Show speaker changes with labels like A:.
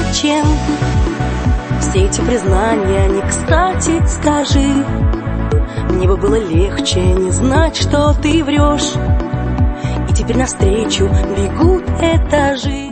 A: зачем все эти признания не кстати? Скажи, мне бы было легче не знать, что ты врешь, и теперь навстречу бегут этажи.